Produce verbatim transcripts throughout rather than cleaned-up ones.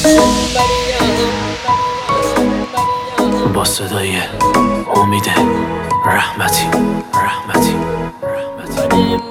با صدای امید رحمتی رحمتی رحمتی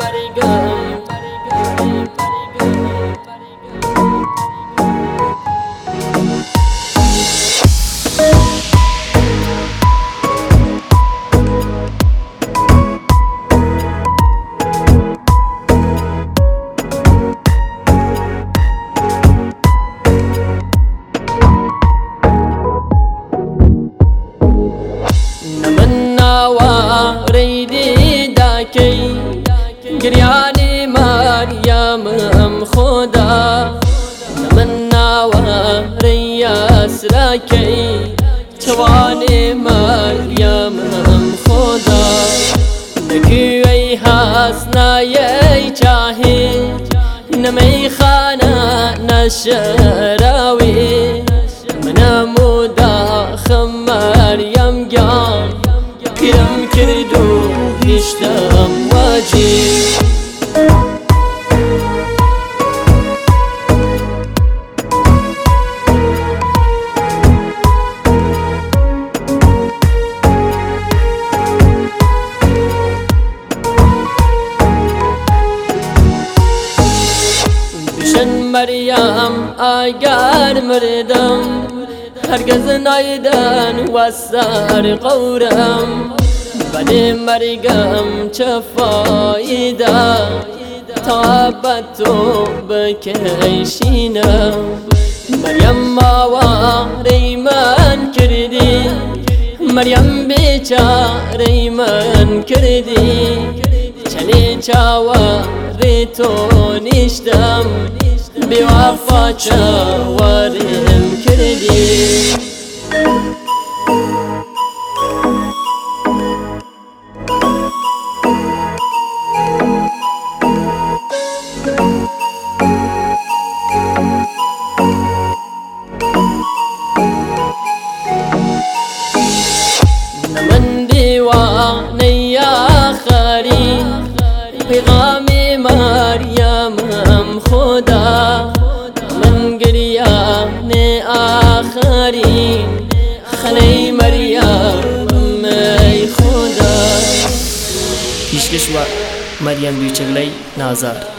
گریانی مریم ام خدا نمنا وری اسرکی جوانی مریم ام خدا نکی ای حسنای چاهی نمی خانه نشراوی من مداخم مریم گان پیرم کردو هیشتم واجی بشن مریم اگر مردم هرگز نایدن و سر قورم ولی مرگم چه فایده تا تو بکشینم مریم ماواری من کردی مریم بیچاره من کردی چلی چاواری تو نیشتم بی وفا چاواریم کردی من دیوانه آخری پیغام مریم ام خدا من گریان آخری خنه مریم ای خدا پیشکش و مریم بیچگلی نازار